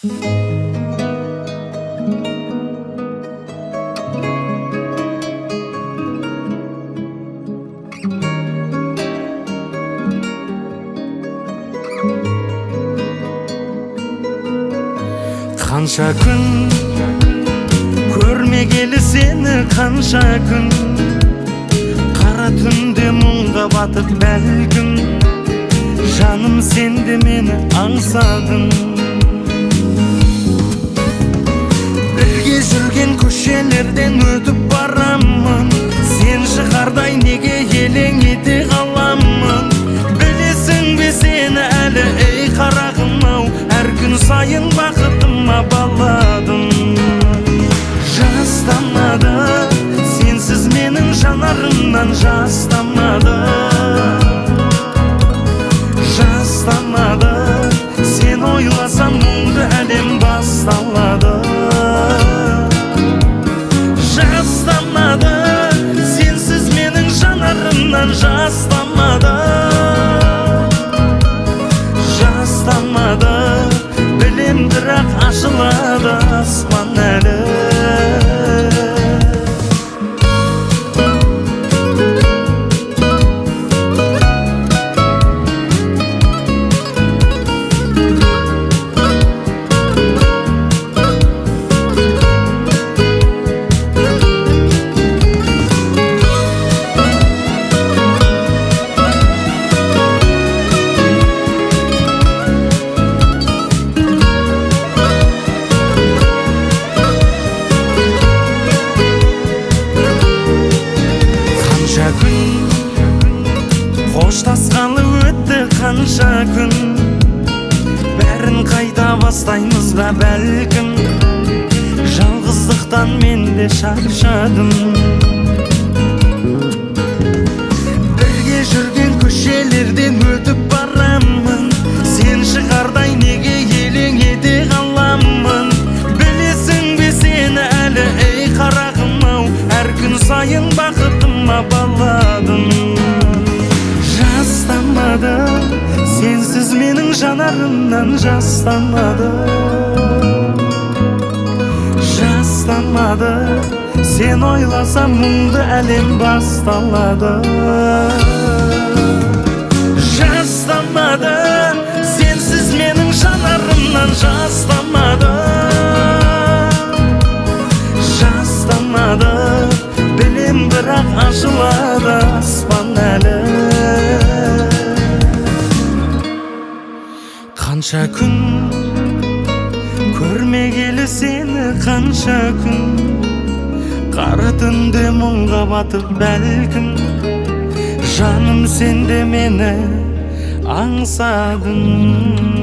Қанша күн көрмегелі сені, қанша күн қара түнде мұңға батып бәлкім, жаным сен де мені аңсадың. Бірге жүрген көшелерден өтіп барамын, сен шығардай неге елең ете қаламын. Білесің бе сені әлі, ей қарағым-ау, әр күн сайын бақытыма баладым. Жастамады, сенсіз менің жанарымнан жас тамады. Жастамады, сен ойласам мұңды әлем басталады. Жастамады, сенсіз менің жанарымнан жас тамады. Жастамады, білем бірақ ашылады аспан әлі. Қоштасқалы өтті қанша күн, бәрін қайта бастаймыз ба бәлкім. Жалғыздықтан мен де шаршадым. Бірге жүрген көшелерден өтіп барамын, сен шығардай неге елең ете қаламын. Білесің бе сені әлі, ей қарағым-ау, әр күн сайын бақытыма баладым. Жастамады, сенсіз менің жанарымнан жастамады. Жастамады, сен ойласам мұңды әлем басталады. Жастамады, сенсіз менің жанарымнан жастамады. Жастамады, білем бірақ ашылады аспан әлі. Қанша күн көрмегелі сені, қанша күн қара түнде мұңға батып бәлкім, жаным сен де мені аңсадың.